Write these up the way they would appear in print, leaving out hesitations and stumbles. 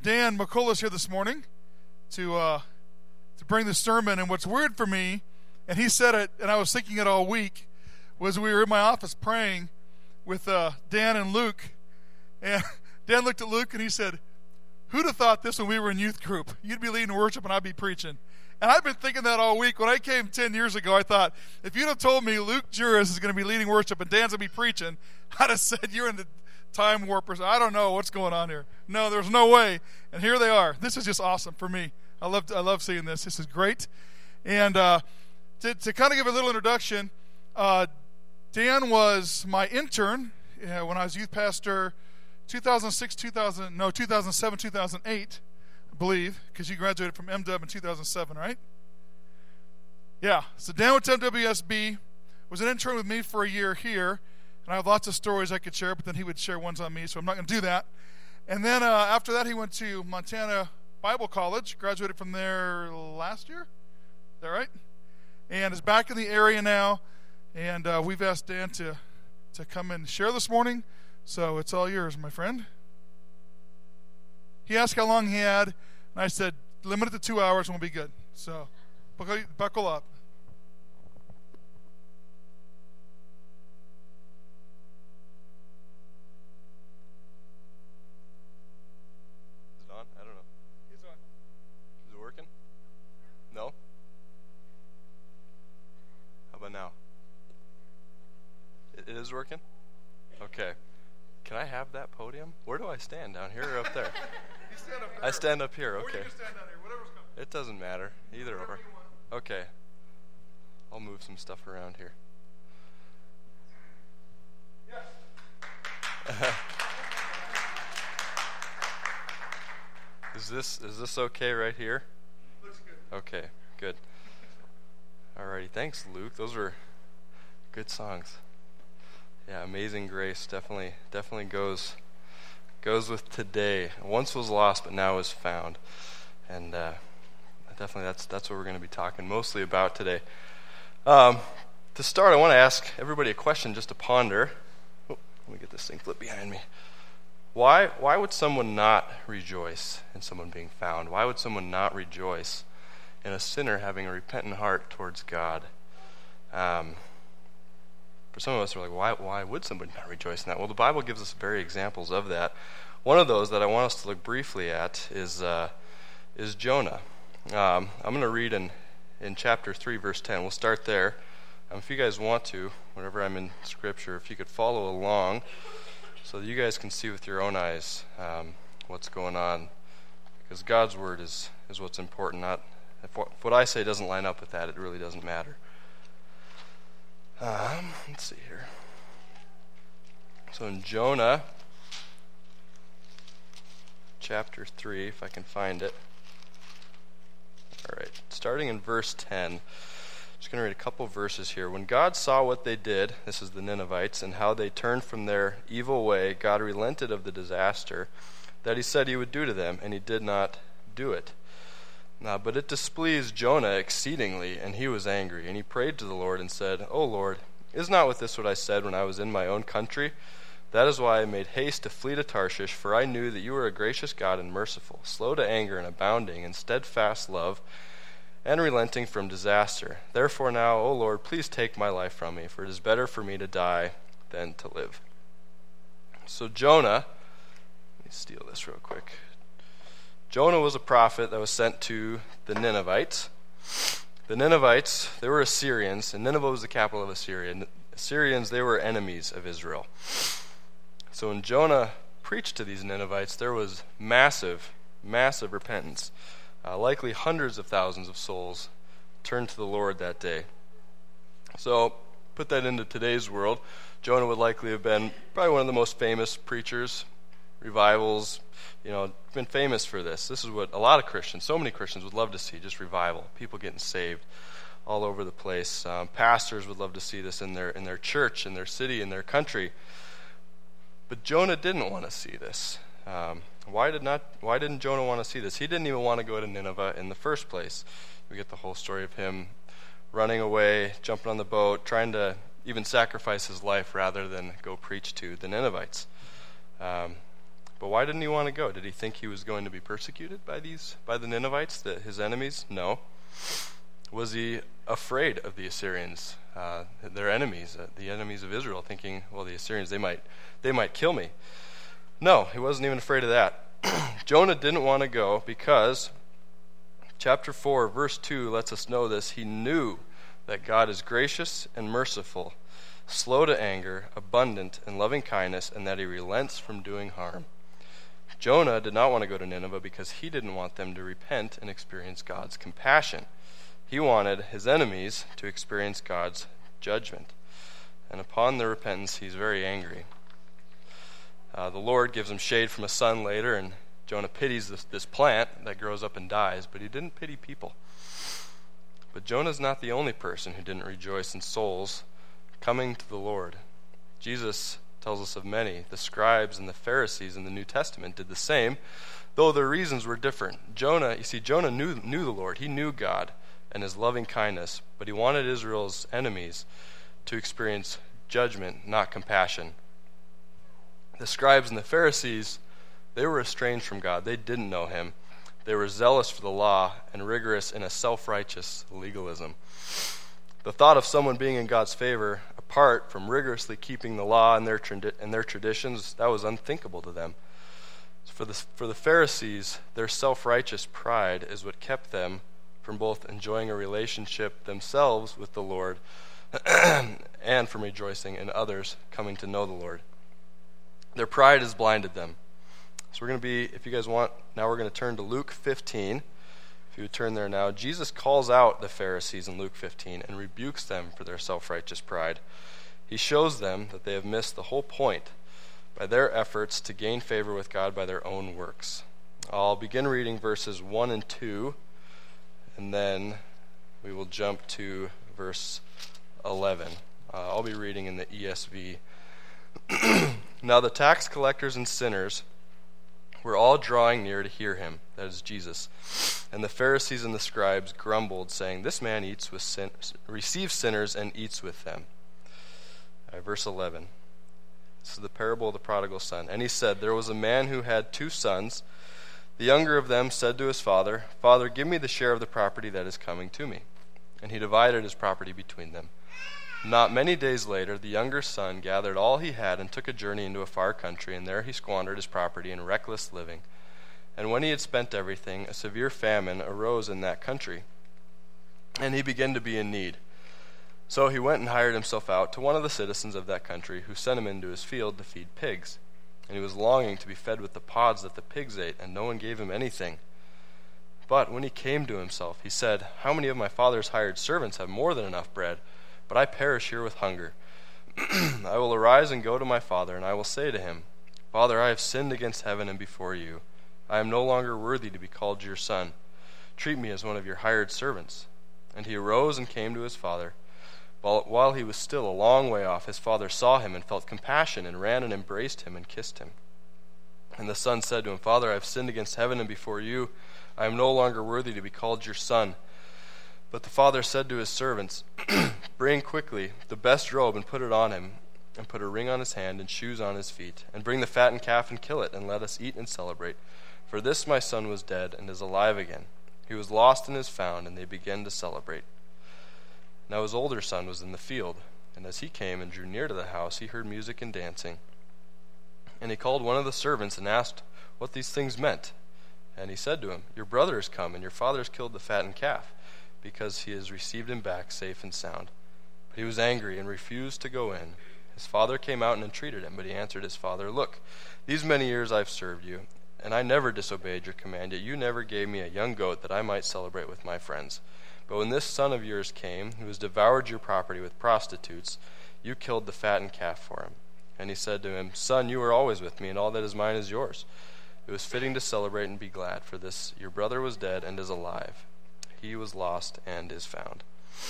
Dan McCullough's here this morning to bring the sermon. And what's weird for me, and he said it, and I was thinking it all week, was we were in my office praying with Dan and Luke. And Dan looked at Luke and he said, "Who'd have thought this when we were in youth group? You'd be leading worship and I'd be preaching." And I've been thinking that all week. When I came 10 years ago, I thought, if you'd have told me Luke Juris is going to be leading worship and Dan's going to be preaching, I'd have said, you're in the time warp. I don't know what's going on here. No, there's no way. And here they are. This is just awesome for me. I love seeing this. This is great. And to kind of give a little introduction, Dan was my intern when I was youth pastor 2007, 2008. I believe, because you graduated from MW in 2007, right? Yeah. So Dan went to MWSB, was an intern with me for a year here, and I have lots of stories I could share, but then he would share ones on me, so I'm not going to do that. And then after that, he went to Montana Bible College, graduated from there last year. Is that right? And is back in the area now, and we've asked Dan to come and share this morning, so it's all yours, my friend. He asked how long he had, and I said, limit it to 2 hours and we'll be good. So, buckle up. Is it on? I don't know. It's on. Is it working? No? How about now? It is working? Okay. Can I have that podium? Where do I stand? Down here or up there? You stand up there. I stand up here, Or okay. you can stand down here, whatever's coming. It doesn't matter. Either Whatever or. you want. Okay. I'll move some stuff around here. Yes. Is this okay right here? Looks good. Okay, good. Alrighty, thanks, Luke. Those were good songs. Yeah, Amazing Grace definitely goes with today. Once was lost, but now is found, and definitely that's what we're going to be talking mostly about today. To start, I want to ask everybody a question just to ponder. Oh, let me get this thing flipped behind me. Why would someone not rejoice in someone being found? Why would someone not rejoice in a sinner having a repentant heart towards God? For some of us, we're like, why would somebody not rejoice in that? Well, the Bible gives us very examples of that. One of those that I want us to look briefly at is Jonah. I'm going to read in chapter 3, verse 10. We'll start there. If you guys want to, whenever I'm in Scripture, if you could follow along so that you guys can see with your own eyes what's going on. Because God's Word is what's important. Not if what I say doesn't line up with that, it really doesn't matter. Let's see here. So in Jonah, chapter 3, if I can find it. All right, starting in verse 10. Just going to read a couple verses here. When God saw what they did, this is the Ninevites, and how they turned from their evil way, God relented of the disaster that he said he would do to them, and he did not do it. But it displeased Jonah exceedingly, and he was angry. And he prayed to the Lord and said, "O Lord, is not with this what I said when I was in my own country? That is why I made haste to flee to Tarshish, for I knew that you were a gracious God and merciful, slow to anger and abounding in steadfast love, and relenting from disaster. Therefore now, O Lord, please take my life from me, for it is better for me to die than to live." So Jonah, let me steal this real quick. Jonah was a prophet that was sent to the Ninevites. The Ninevites, they were Assyrians, and Nineveh was the capital of Assyria. Assyrians, they were enemies of Israel. So when Jonah preached to these Ninevites, there was massive repentance. Likely hundreds of thousands of souls turned to the Lord that day. So put that into today's world. Jonah would likely have been probably one of the most famous preachers, revivals, been famous for this. This is what a lot of Christians, so many Christians would love to see, just revival, people getting saved all over the place. Pastors would love to see this in their church, in their city, in their country. But Jonah didn't want to see this. Why didn't Jonah want to see this? He didn't even want to go to Nineveh in the first place. We get the whole story of him running away, jumping on the boat, trying to even sacrifice his life rather than go preach to the Ninevites. But But why didn't he want to go? Did he think he was going to be persecuted by the Ninevites, his enemies? No. Was he afraid of the Assyrians, their enemies, the enemies of Israel, thinking, well, the Assyrians, they might kill me? No, he wasn't even afraid of that. Jonah didn't want to go because chapter 4, verse 2 lets us know this. He knew that God is gracious and merciful, slow to anger, abundant in loving kindness, and that he relents from doing harm. Jonah did not want to go to Nineveh because he didn't want them to repent and experience God's compassion. He wanted his enemies to experience God's judgment. And upon their repentance, he's very angry. The Lord gives him shade from a sun later, and Jonah pities this plant that grows up and dies, but he didn't pity people. But Jonah's not the only person who didn't rejoice in souls coming to the Lord. Jesus tells us of many. The scribes and the Pharisees in the New Testament did the same, though their reasons were different. Jonah knew the Lord. He knew God and his loving kindness, but he wanted Israel's enemies to experience judgment, not compassion. The scribes and the Pharisees, they were estranged from God. They didn't know him. They were zealous for the law and rigorous in a self-righteous legalism. The thought of someone being in God's favor, apart from rigorously keeping the law and their traditions, that was unthinkable to them. For the Pharisees, their self-righteous pride is what kept them from both enjoying a relationship themselves with the Lord and from rejoicing in others coming to know the Lord. Their pride has blinded them. So we're going to be, if you guys want, now we're going to turn to Luke 15. If you would turn there now. Jesus calls out the Pharisees in Luke 15 and rebukes them for their self-righteous pride. He shows them that they have missed the whole point by their efforts to gain favor with God by their own works. I'll begin reading verses 1 and 2, and then we will jump to verse 11. I'll be reading in the ESV. Now the tax collectors and sinners were all drawing near to hear him, that is Jesus. And the Pharisees and the scribes grumbled, saying, "This man eats with receives sinners and eats with them." Verse 11. This is the parable of the prodigal son. And he said, "There was a man who had 2 sons. The younger of them said to his father, 'Father, give me the share of the property that is coming to me.' And he divided his property between them. Not many days later, the younger son gathered all he had and took a journey into a far country, and there he squandered his property in reckless living. And when he had spent everything, a severe famine arose in that country, and he began to be in need. So he went and hired himself out to one of the citizens of that country, who sent him into his field to feed pigs. And he was longing to be fed with the pods that the pigs ate, and no one gave him anything. But when he came to himself, he said, 'How many of my father's hired servants have more than enough bread? But I perish here with hunger. I will arise and go to my father, and I will say to him, Father, I have sinned against heaven and before you. I am no longer worthy to be called your son. Treat me as one of your hired servants.' And he arose and came to his father. While he was still a long way off, his father saw him and felt compassion and ran and embraced him and kissed him. And the son said to him, 'Father, I have sinned against heaven and before you. I am no longer worthy to be called your son.' But the father said to his servants, 'Bring quickly the best robe and put it on him, and put a ring on his hand and shoes on his feet, and bring the fattened calf and kill it, and let us eat and celebrate. For this my son was dead and is alive again. He was lost and is found,' and they began to celebrate. Now his older son was in the field, and as he came and drew near to the house, he heard music and dancing. And he called one of the servants and asked what these things meant. And he said to him, 'Your brother has come, and your father has killed the fattened calf, because he has received him back safe and sound.' But he was angry and refused to go in. His father came out and entreated him, but he answered his father, 'Look, these many years I've served you, and I never disobeyed your command, yet you never gave me a young goat that I might celebrate with my friends. But when this son of yours came, who has devoured your property with prostitutes, you killed the fattened calf for him.' And he said to him, 'Son, you are always with me, and all that is mine is yours. It was fitting to celebrate and be glad, for this your brother was dead and is alive. He was lost and is found.'"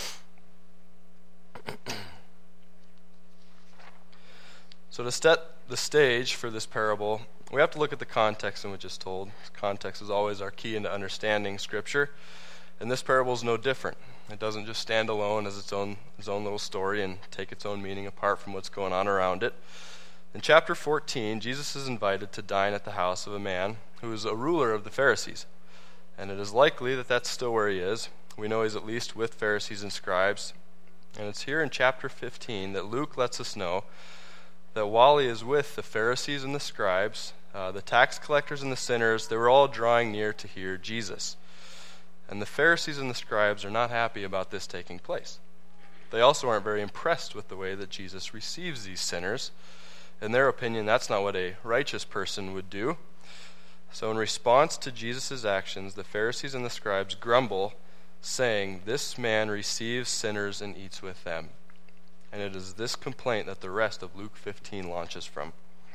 So to set the stage for this parable, we have to look at the context in which it's told. Context is always our key into understanding Scripture, and this parable is no different. It doesn't just stand alone as its own little story and take its own meaning apart from what's going on around it. In chapter 14, Jesus is invited to dine at the house of a man who is a ruler of the Pharisees. And it is likely that that's still where he is. We know he's at least with Pharisees and scribes. And it's here in chapter 15 that Luke lets us know that while he is with the Pharisees and the scribes, the tax collectors and the sinners, they were all drawing near to hear Jesus. And the Pharisees and the scribes are not happy about this taking place. They also aren't very impressed with the way that Jesus receives these sinners. In their opinion, that's not what a righteous person would do. So in response to Jesus' actions, the Pharisees and the scribes grumble, saying, "This man receives sinners and eats with them." And it is this complaint that the rest of Luke 15 launches from.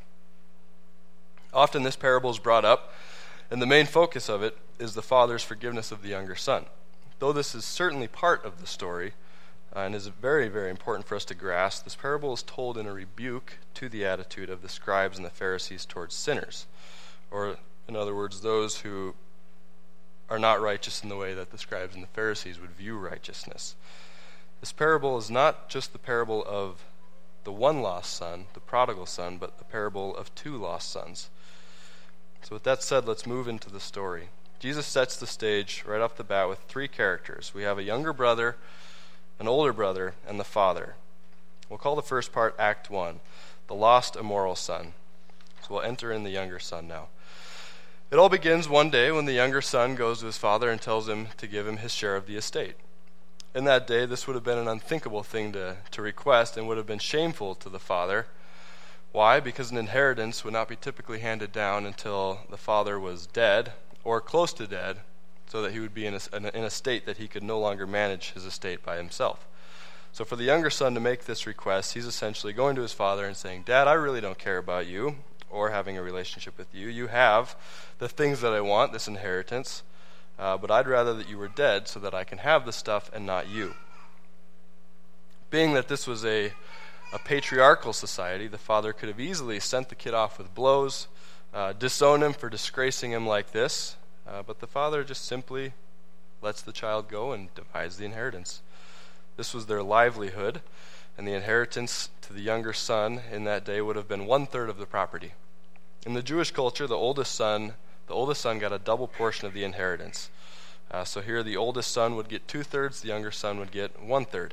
Often this parable is brought up, and the main focus of it is the father's forgiveness of the younger son. Though this is certainly part of the story, and is very, very important for us to grasp, this parable is told in a rebuke to the attitude of the scribes and the Pharisees towards sinners. Or, in other words, those who are not righteous in the way that the scribes and the Pharisees would view righteousness. This parable is not just the parable of the one lost son, the prodigal son, but the parable of two lost sons. So with that said, let's move into the story. Jesus sets the stage right off the bat with three characters. We have a younger brother, an older brother, and the father. We'll call the first part Act 1, the lost immoral son. So we'll enter in the younger son now. It all begins one day when the younger son goes to his father and tells him to give him his share of the estate. In that day, this would have been an unthinkable thing to request and would have been shameful to the father. Why? Because an inheritance would not be typically handed down until the father was dead or close to dead, so that he would be in a state that he could no longer manage his estate by himself. So for the younger son to make this request, he's essentially going to his father and saying, "Dad, I really don't care about you or having a relationship with you. You have the things that I want, this inheritance, but I'd rather that you were dead so that I can have the stuff and not you." Being that this was a patriarchal society, the father could have easily sent the kid off with blows, disown him for disgracing him like this, but the father just simply lets the child go and divides the inheritance. This was their livelihood, and the inheritance to the younger son in that day would have been 1/3 of the property. In the Jewish culture, the oldest son got a double portion of the inheritance. So here the oldest son would get 2/3, the younger son would get 1/3.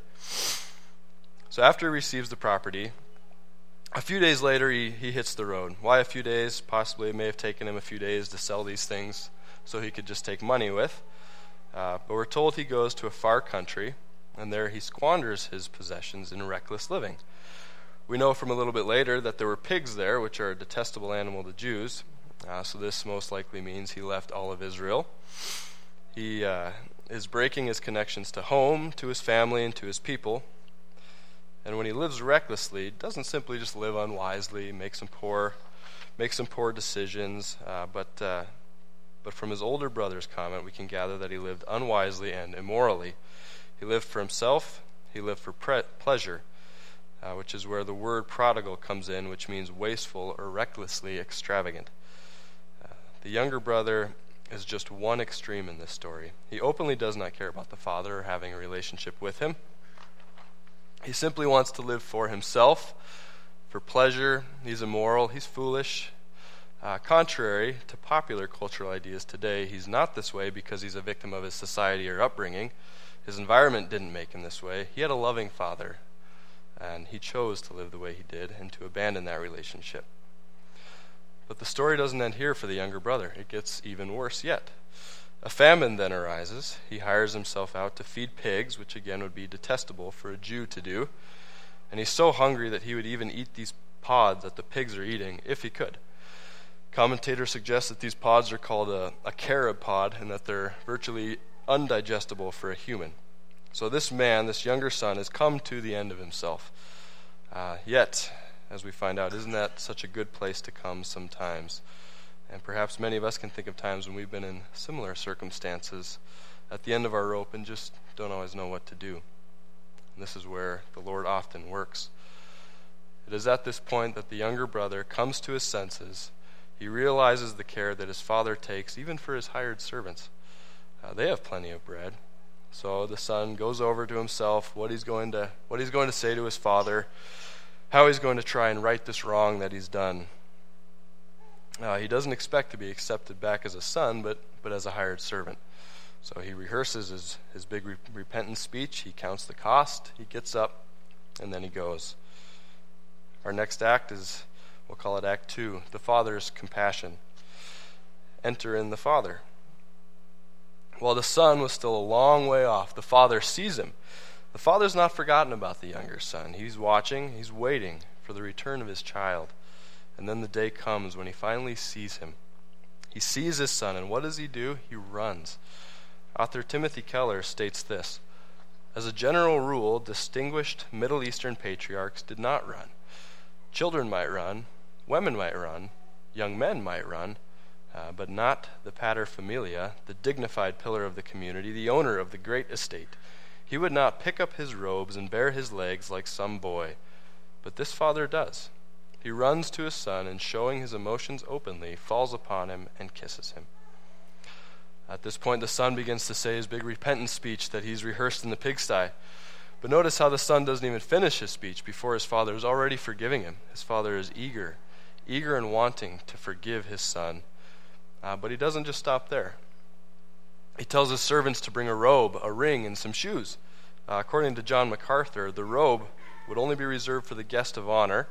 So after he receives the property, a few days later he hits the road. Why a few days? Possibly it may have taken him a few days to sell these things so he could just take money with. But we're told he goes to a far country, and there he squanders his possessions in reckless living. We know from a little bit later that there were pigs there, which are a detestable animal to Jews. So this most likely means he left all of Israel. He is breaking his connections to home, to his family, and to his people. And when he lives recklessly, he doesn't simply just live unwisely, make some poor decisions, but from his older brother's comment, we can gather that he lived unwisely and immorally. He lived for himself, he lived for pleasure, which is where the word prodigal comes in, which means wasteful or recklessly extravagant. The younger brother is just one extreme in this story. He openly does not care about the father or having a relationship with him. He simply wants to live for himself, for pleasure. He's immoral, he's foolish. Contrary to popular cultural ideas today, he's not this way because he's a victim of his society or upbringing. His environment didn't make him this way. He had a loving father, and he chose to live the way he did and to abandon that relationship. But the story doesn't end here for the younger brother. It gets even worse yet. A famine then arises. He hires himself out to feed pigs, which again would be detestable for a Jew to do. And he's so hungry that he would even eat these pods that the pigs are eating if he could. Commentators suggest that these pods are called a carob pod and that they're virtually undigestible for a human. So this man, this younger son, has come to the end of himself. Yet, as we find out, isn't that such a good place to come sometimes? And perhaps many of us can think of times when we've been in similar circumstances at the end of our rope and just don't always know what to do. And this is where the Lord often works. It is at this point that the younger brother comes to his senses. He realizes the care that his father takes, even for his hired servants. They have plenty of bread. So the son goes over to himself what he's going to say to his father. how he's going to try and right this wrong that he's done. He doesn't expect to be accepted back as a son, but as a hired servant. So he rehearses his big repentance speech. He counts the cost. He gets up, and then he goes. Our next act is, we'll call it Act 2, the Father's compassion. Enter in the Father. While the son was still a long way off, the Father sees him. The Father's not forgotten about the younger son. He's watching, he's waiting for the return of his child. And then the day comes when he finally sees him. He sees his son, and what does he do? He runs. Author Timothy Keller states this: as a general rule, distinguished Middle Eastern patriarchs did not run. Children might run, women might run, young men might run, but not the paterfamilia, the dignified pillar of the community, the owner of the great estate. He would not pick up his robes and bare his legs like some boy. But this father does. He runs to his son and, showing his emotions openly, falls upon him and kisses him. At this point, the son begins to say his big repentance speech that he's rehearsed in the pigsty. But notice how the son doesn't even finish his speech before his father is already forgiving him. His father is eager and wanting to forgive his son. But he doesn't just stop there. He tells his servants to bring a robe, a ring, and some shoes. According to John MacArthur, the robe would only be reserved for the guest of honor.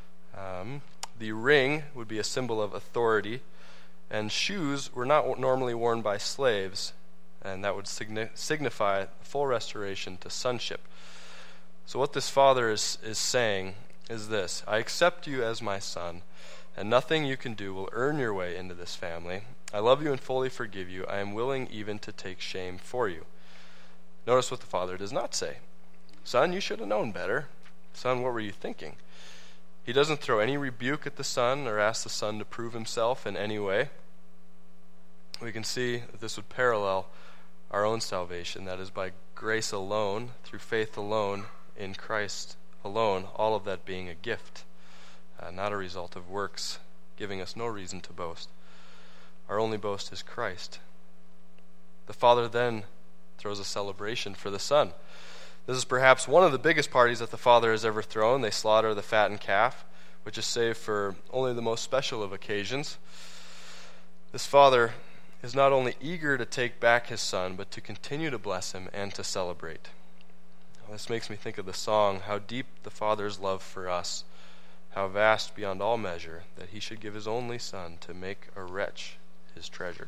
The ring would be a symbol of authority, and shoes were not normally worn by slaves, and that would signify full restoration to sonship. So what this father is saying is this: I accept you as my son, and nothing you can do will earn your way into this family. I love you and fully forgive you. I am willing even to take shame for you. Notice what the father does not say. Son, you should have known better. Son, what were you thinking? He doesn't throw any rebuke at the son or ask the son to prove himself in any way. We can see that this would parallel our own salvation. That is by grace alone, through faith alone, in Christ alone, all of that being a gift, not a result of works, giving us no reason to boast. Our only boast is Christ. The father then throws a celebration for the son. This is perhaps one of the biggest parties that the father has ever thrown. They slaughter the fattened calf, which is saved for only the most special of occasions. This father is not only eager to take back his son, but to continue to bless him and to celebrate. This makes me think of the song, how deep the Father's love for us, how vast beyond all measure, that he should give his only son to make a wretch his treasure.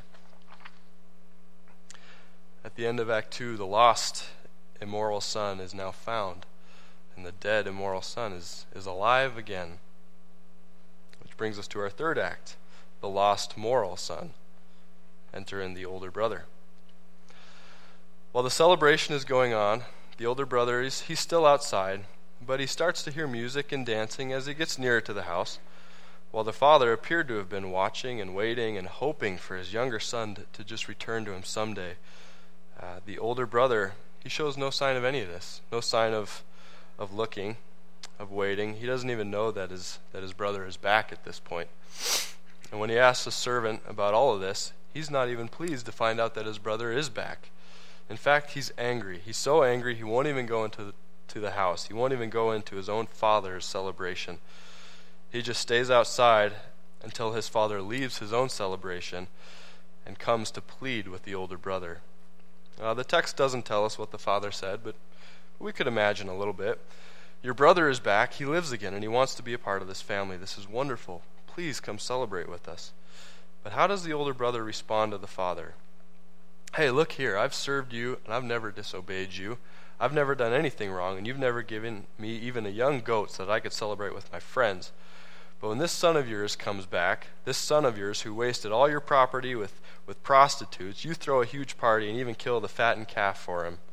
At the end of Act 2, the lost immoral son is now found, and the dead immoral son is alive again. Which brings us to our third act, the lost moral son. Enter in the older brother. While the celebration is going on, the older brother he's still outside, but he starts to hear music and dancing as he gets nearer to the house, while the father appeared to have been watching and waiting and hoping for his younger son to just return to him someday. The older brother, he shows no sign of any of this, no sign of looking, of waiting. He doesn't even know that his brother is back at this point. And when he asks the servant about all of this, he's not even pleased to find out that his brother is back. In fact, he's angry. He's so angry he won't even go into the house. He won't even go into his own father's celebration. He just stays outside until his father leaves his own celebration and comes to plead with the older brother. The text doesn't tell us what the father said, but we could imagine a little bit. Your brother is back. He lives again, and he wants to be a part of this family. This is wonderful. Please come celebrate with us. But how does the older brother respond to the father? Hey, look here. I've served you, and I've never disobeyed you. I've never done anything wrong, and you've never given me even a young goat so that I could celebrate with my friends. But when this son of yours comes back, this son of yours who wasted all your property with prostitutes, you throw a huge party and even kill the fattened calf for him.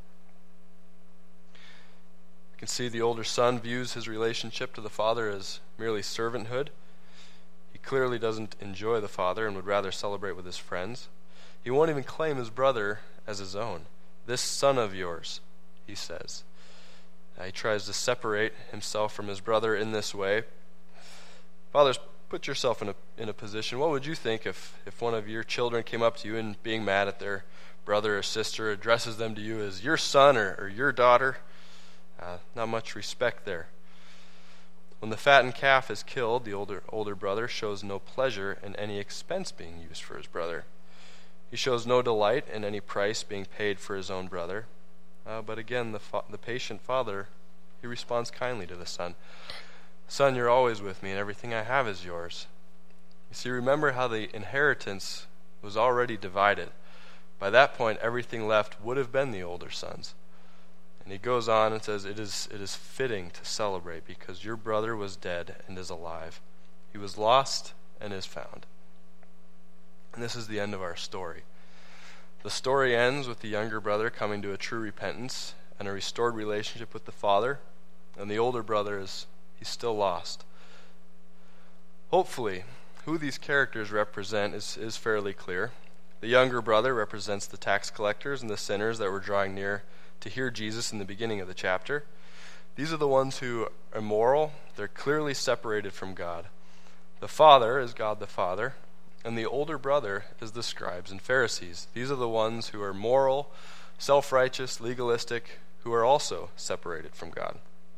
You can see the older son views his relationship to the father as merely servanthood. He clearly doesn't enjoy the father and would rather celebrate with his friends. He won't even claim his brother as his own. This son of yours, he says. He tries to separate himself from his brother in this way. Fathers, put yourself in a position. What would you think if one of your children came up to you and, being mad at their brother or sister, addresses them to you as your son or your daughter? Not much respect there. When the fattened calf is killed, the older brother shows no pleasure in any expense being used for his brother. He shows no delight in any price being paid for his own brother. But again, the patient father, he responds kindly to the son. Son, you're always with me, and everything I have is yours. You see, remember how the inheritance was already divided. By that point, everything left would have been the older son's. And he goes on and says, it is fitting to celebrate because your brother was dead and is alive. He was lost and is found. And this is the end of our story. The story ends with the younger brother coming to a true repentance and a restored relationship with the father, and the older brother he's still lost. Hopefully, who these characters represent is fairly clear. The younger brother represents the tax collectors and the sinners that were drawing near to hear Jesus in the beginning of the chapter. These are the ones who are immoral. They're clearly separated from God. The father is God the Father, and the older brother is the scribes and Pharisees. These are the ones who are moral, self-righteous, legalistic, who are also separated from God.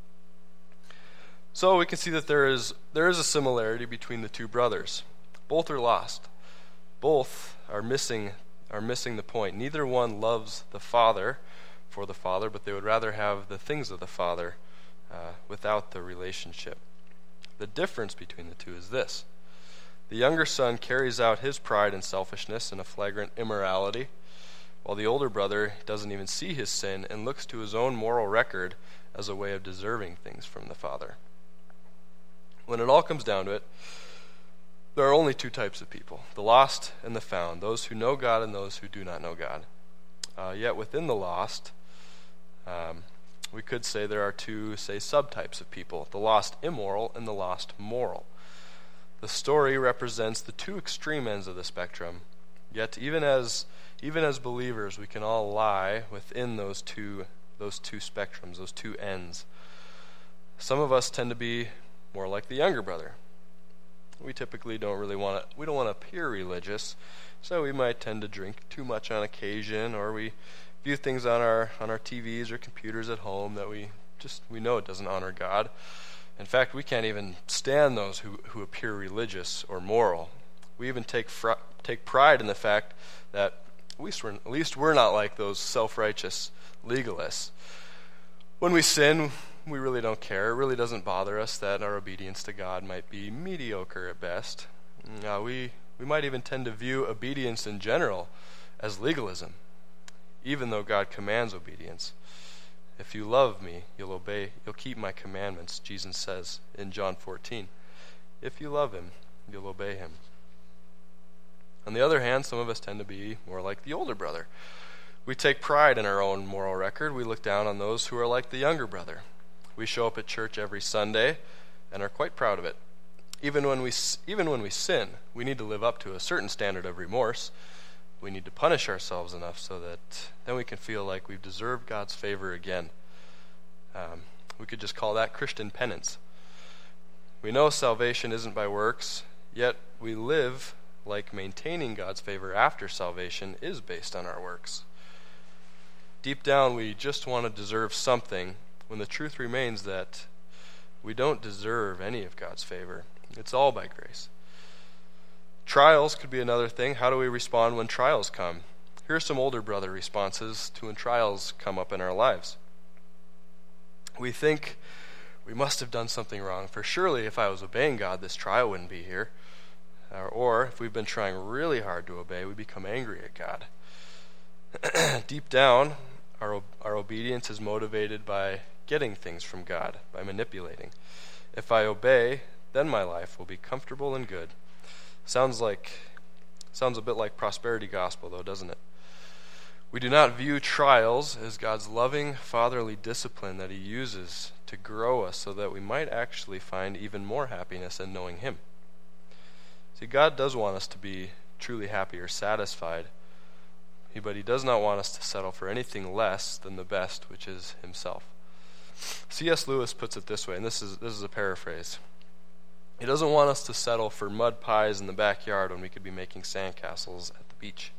So we can see that there is a similarity between the two brothers. Both are lost. Both are missing the point. Neither one loves the Father for the Father, but they would rather have the things of the Father without the relationship. The difference between the two is this. The younger son carries out his pride and selfishness in a flagrant immorality, while the older brother doesn't even see his sin and looks to his own moral record as a way of deserving things from the Father. When it all comes down to it, there are only two types of people, the lost and the found, those who know God and those who do not know God. Yet within the lost, we could say there are two, subtypes of people, the lost immoral and the lost moral. The story represents the two extreme ends of the spectrum, yet even as believers, we can all lie within those two spectrums, those two ends. Some of us tend to be more like the younger brother. We typically don't want to appear religious, so we might tend to drink too much on occasion, or we view things on our TVs or computers at home that we know it doesn't honor God. In fact, we can't even stand those who appear religious or moral. We even take pride in the fact that at least we're not like those self-righteous legalists. When we sin, we really don't care. It really doesn't bother us that our obedience to God might be mediocre at best. We might even tend to view obedience in general as legalism, even though God commands obedience. If you love me, you'll keep my commandments, Jesus says in John 14. If you love him, you'll obey him. On the other hand, some of us tend to be more like the older brother. We take pride in our own moral record. We look down on those who are like the younger brother. We show up at church every Sunday and are quite proud of it. Even when we sin, we need to live up to a certain standard of remorse. We need to punish ourselves enough so that then we can feel like we've deserved God's favor again. We could just call that Christian penance. We know salvation isn't by works, yet we live like maintaining God's favor after salvation is based on our works. Deep down, we just want to deserve something, when the truth remains that we don't deserve any of God's favor. It's all by grace. Trials could be another thing. How do we respond when trials come? Here are some older brother responses to when trials come up in our lives. We think we must have done something wrong, for surely if I was obeying God, this trial wouldn't be here. Or if we've been trying really hard to obey, we become angry at God. Deep down, our obedience is motivated by getting things from God, by manipulating. If I obey, then my life will be comfortable and good. Sounds a bit like prosperity gospel, though, doesn't it? We do not view trials as God's loving, fatherly discipline that he uses to grow us so that we might actually find even more happiness in knowing him. See, God does want us to be truly happy or satisfied, but he does not want us to settle for anything less than the best, which is himself. C.S. Lewis puts it this way, and this is a paraphrase. He doesn't want us to settle for mud pies in the backyard when we could be making sandcastles at the beach.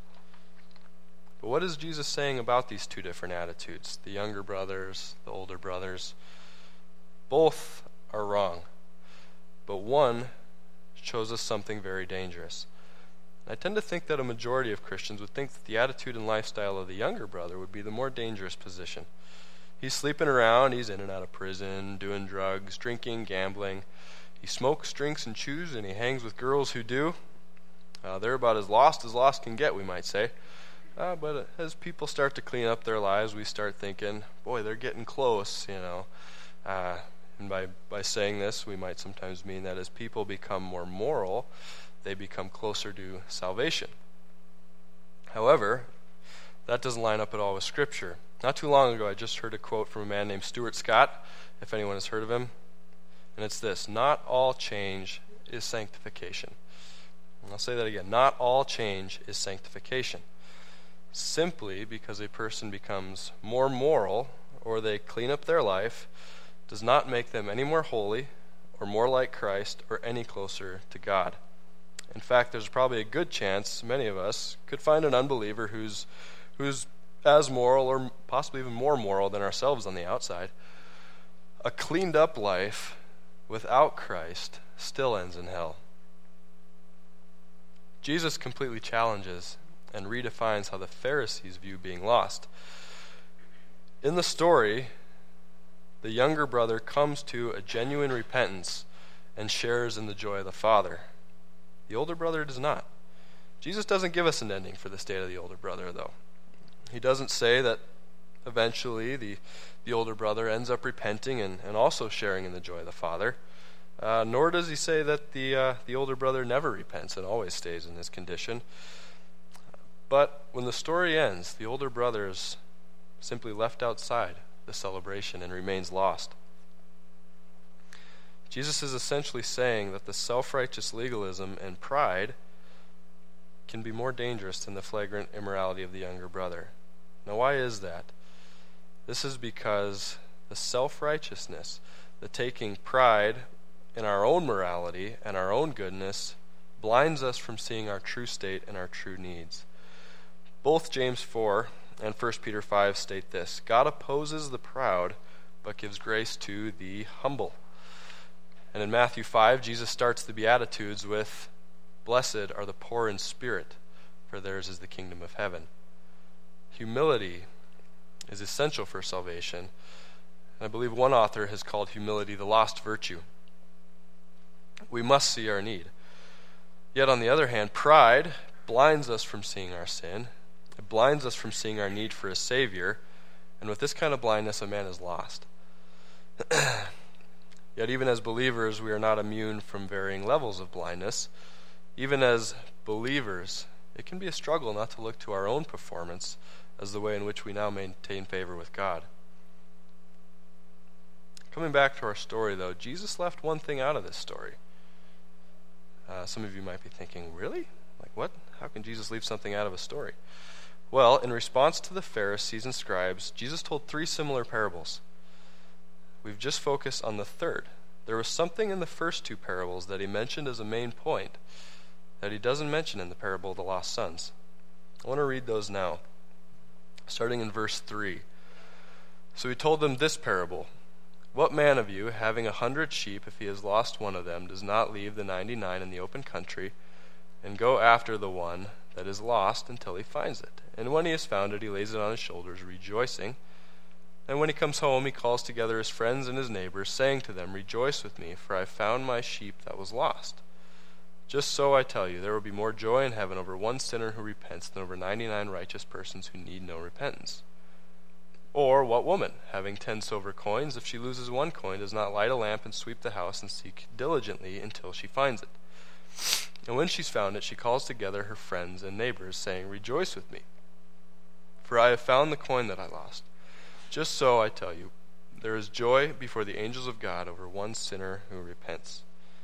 But what is Jesus saying about these two different attitudes, the younger brothers, the older brothers? Both are wrong, but one shows us something very dangerous. I tend to think that a majority of Christians would think that the attitude and lifestyle of the younger brother would be the more dangerous position. He's sleeping around, he's in and out of prison, doing drugs, drinking, gambling. He smokes, drinks, and chews, and he hangs with girls who do. They're about as lost can get, we might say. But as people start to clean up their lives, we start thinking, boy, they're getting close, And by saying this, we might sometimes mean that as people become more moral, they become closer to salvation. However, that doesn't line up at all with Scripture. Not too long ago, I just heard a quote from a man named Stuart Scott, if anyone has heard of him. And it's this: not all change is sanctification. And I'll say that again. Not all change is sanctification. Simply because a person becomes more moral or they clean up their life does not make them any more holy or more like Christ or any closer to God. In fact, there's probably a good chance many of us could find an unbeliever who's as moral or possibly even more moral than ourselves on the outside. A cleaned up life without Christ still ends in hell. Jesus completely challenges and redefines how the Pharisees view being lost. In the story, the younger brother comes to a genuine repentance and shares in the joy of the Father. The older brother does not. Jesus doesn't give us an ending for the state of the older brother, though. He doesn't say that eventually the older brother ends up repenting and also sharing in the joy of the Father. Nor does he say that the older brother never repents and always stays in his condition. But when the story ends, the older brother is simply left outside the celebration and remains lost. Jesus is essentially saying that the self-righteous legalism and pride can be more dangerous than the flagrant immorality of the younger brother. Now, why is that? This is because the self-righteousness, the taking pride in our own morality and our own goodness, blinds us from seeing our true state and our true needs. Both James 4 and 1 Peter 5 state this: God opposes the proud, but gives grace to the humble. And in Matthew 5, Jesus starts the Beatitudes with, "Blessed are the poor in spirit, for theirs is the kingdom of heaven." Humility is essential for salvation. And I believe one author has called humility the lost virtue. We must see our need. Yet on the other hand, pride blinds us from seeing our sin. It blinds us from seeing our need for a Savior. And with this kind of blindness, a man is lost. Yet even as believers, we are not immune from varying levels of blindness. Even as believers, it can be a struggle not to look to our own performance as the way in which we now maintain favor with God. Coming back to our story, though, Jesus left one thing out of this story. Some of you might be thinking, really? Like what? How can Jesus leave something out of a story? Well, in response to the Pharisees and scribes, Jesus told 3 similar parables. We've just focused on the third. There was something in the first 2 parables that he mentioned as a main point that he doesn't mention in the parable of the lost sons. I want to read those now, starting in verse 3. So he told them this parable: "What man of you, having 100 sheep, if he has lost one of them, does not leave the 99 in the open country and go after the one that is lost until he finds it? And when he has found it, he lays it on his shoulders, rejoicing. And when he comes home, he calls together his friends and his neighbors, saying to them, 'Rejoice with me, for I have found my sheep that was lost.' Just so I tell you, there will be more joy in heaven over one sinner who repents than over 99 righteous persons who need no repentance. Or what woman, having 10 silver coins, if she loses one coin, does not light a lamp and sweep the house and seek diligently until she finds it? And when she's found it, she calls together her friends and neighbors, saying, 'Rejoice with me, for I have found the coin that I lost.' Just so I tell you, there is joy before the angels of God over one sinner who repents."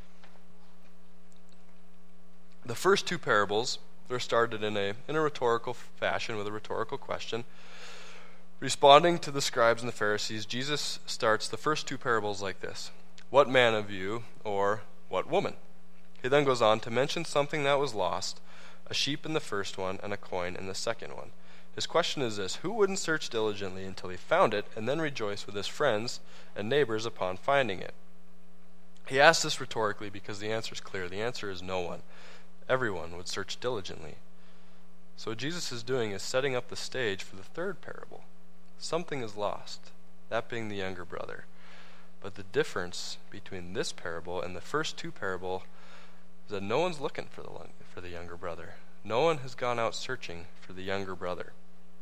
The first 2 parables are started in a rhetorical fashion with a rhetorical question. Responding to the scribes and the Pharisees, Jesus starts the first 2 parables like this: "What man of you?" or "What woman?" He then goes on to mention something that was lost, a sheep in the first one and a coin in the second one. His question is this: who wouldn't search diligently until he found it and then rejoice with his friends and neighbors upon finding it? He asks this rhetorically because the answer is clear. The answer is no one. Everyone would search diligently. So what Jesus is doing is setting up the stage for the third parable. Something is lost, that being the younger brother. But the difference between this parable and the first two parables is that no one's looking for the younger brother. No one has gone out searching for the younger brother.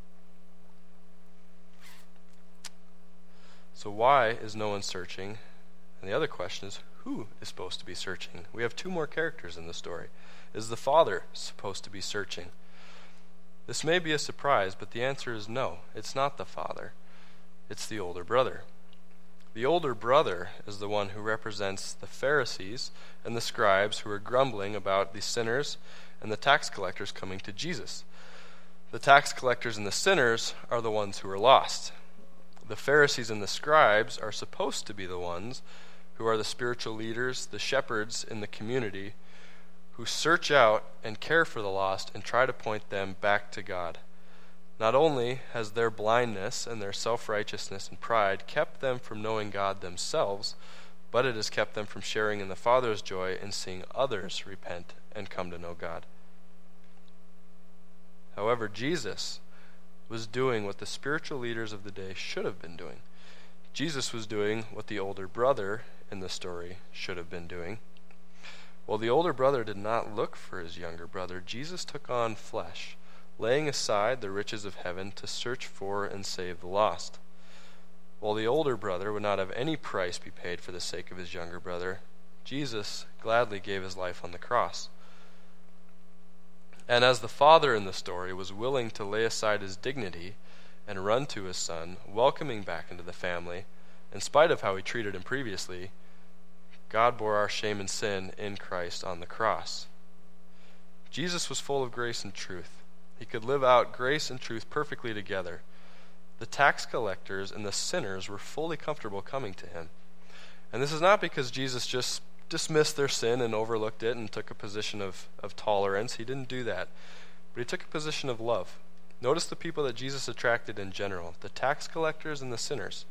So why is no one searching? And the other question is, who is supposed to be searching? We have two more characters in the story. Is the father supposed to be searching? This may be a surprise, but the answer is no. It's not the father. It's the older brother. The older brother is the one who represents the Pharisees and the scribes who are grumbling about the sinners and the tax collectors coming to Jesus. The tax collectors and the sinners are the ones who are lost. The Pharisees and the scribes are supposed to be the ones who are the spiritual leaders, the shepherds in the community, who search out and care for the lost and try to point them back to God. Not only has their blindness and their self-righteousness and pride kept them from knowing God themselves, but it has kept them from sharing in the Father's joy in seeing others repent and come to know God. However, Jesus was doing what the spiritual leaders of the day should have been doing. Jesus was doing what the older brother in the story should have been doing. While the older brother did not look for his younger brother, Jesus took on flesh, laying aside the riches of heaven to search for and save the lost. While the older brother would not have any price be paid for the sake of his younger brother, Jesus gladly gave his life on the cross. And as the father in the story was willing to lay aside his dignity and run to his son, welcoming back into the family, in spite of how he treated him previously, God bore our shame and sin in Christ on the cross. Jesus was full of grace and truth. He could live out grace and truth perfectly together. The tax collectors and the sinners were fully comfortable coming to him. And this is not because Jesus just dismissed their sin and overlooked it and took a position of tolerance. He didn't do that. But he took a position of love. Notice the people that Jesus attracted in general, the tax collectors and the sinners,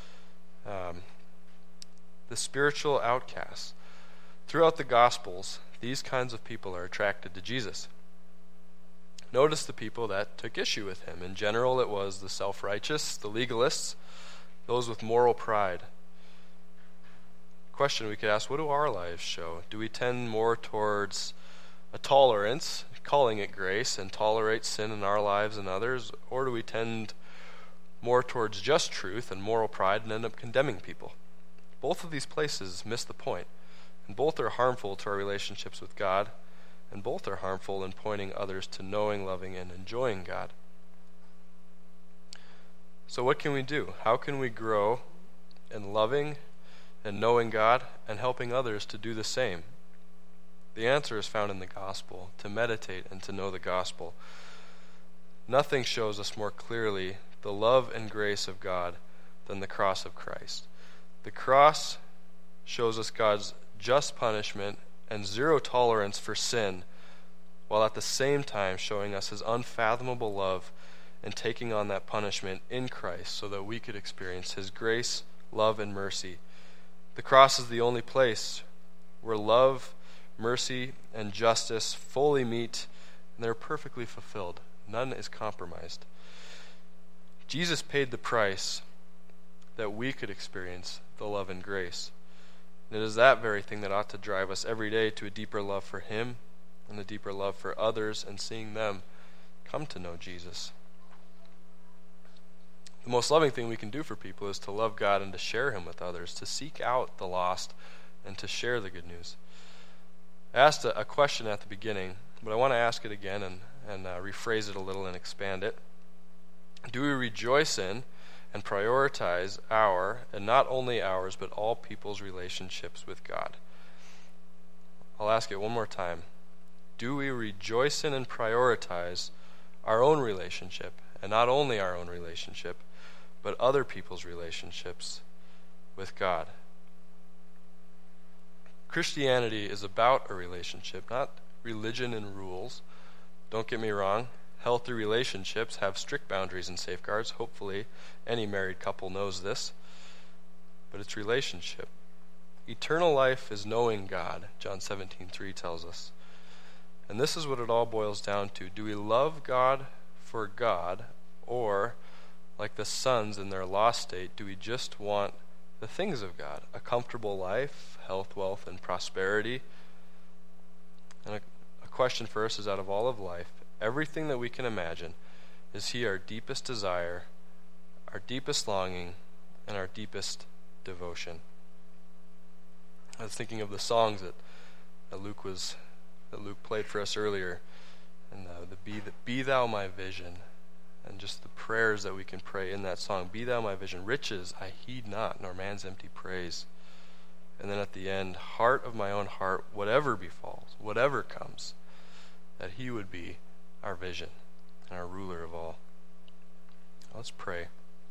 the spiritual outcasts. Throughout the Gospels, these kinds of people are attracted to Jesus. Notice the people that took issue with him. In general, it was the self-righteous, the legalists, those with moral pride. Question we could ask, what do our lives show? Do we tend more towards a tolerance, calling it grace, and tolerate sin in our lives and others? Or do we tend more towards just truth and moral pride and end up condemning people? Both of these places miss the point, and both are harmful to our relationships with God, and both are harmful in pointing others to knowing, loving, and enjoying God. So what can we do? How can we grow in loving and knowing God and helping others to do the same? The answer is found in the gospel, to meditate and to know the gospel. Nothing shows us more clearly the love and grace of God than the cross of Christ. The cross shows us God's just punishment and zero tolerance for sin, while at the same time showing us his unfathomable love and taking on that punishment in Christ so that we could experience his grace, love, and mercy. The cross is the only place where love, mercy, and justice fully meet, and they're perfectly fulfilled. None is compromised. Jesus paid the price that we could experience the love and grace. And it is that very thing that ought to drive us every day to a deeper love for him and a deeper love for others and seeing them come to know Jesus. The most loving thing we can do for people is to love God and to share him with others, to seek out the lost and to share the good news. I asked a question at the beginning, but I want to ask it again and rephrase it a little and expand it. Do we rejoice in and prioritize our, and not only ours, but all people's relationships with God? I'll ask it one more time. Do we rejoice in and prioritize our own relationship, and not only our own relationship, but other people's relationships with God? Christianity is about a relationship, not religion and rules. Don't get me wrong. Healthy relationships have strict boundaries and safeguards. Hopefully, any married couple knows this. But it's relationship. Eternal life is knowing God, John 17:3 tells us. And this is what it all boils down to. Do we love God for God, or, like the sons in their lost state, do we just want the things of God? A comfortable life, health, wealth, and prosperity. And a question for us is, out of all of life, everything that we can imagine, is He our deepest desire, our deepest longing, and our deepest devotion? I was thinking of the songs that Luke played for us earlier, and the Be Thou My Vision, and just the prayers that we can pray in that song. Be Thou My Vision. Riches I heed not, nor man's empty praise. And then at the end, heart of my own heart, whatever befalls, whatever comes, that He would be our vision and our ruler of all. Let's pray.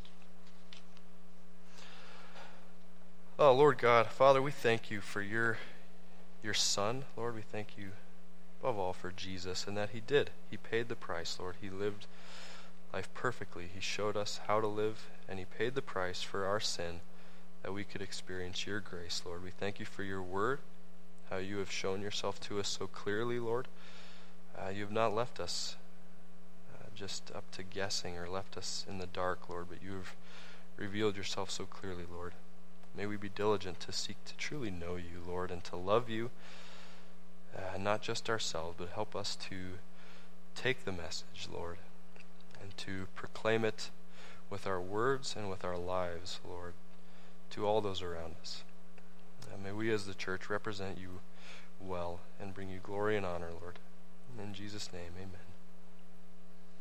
Oh, Lord God, Father, we thank You for Your Son. Lord, we thank You above all for Jesus, and that He did. He paid the price, Lord. He lived life perfectly. He showed us how to live, and He paid the price for our sin, that we could experience Your grace, Lord. We thank You for Your word, how You have shown Yourself to us so clearly, Lord. You have not left us just up to guessing, or left us in the dark, Lord, but You have revealed Yourself so clearly, Lord. May we be diligent to seek to truly know You, Lord, and to love You, not just ourselves, but help us to take the message, Lord, and to proclaim it with our words and with our lives, Lord, to all those around us. May we as the church represent You well and bring You glory and honor, Lord. In Jesus' name, amen.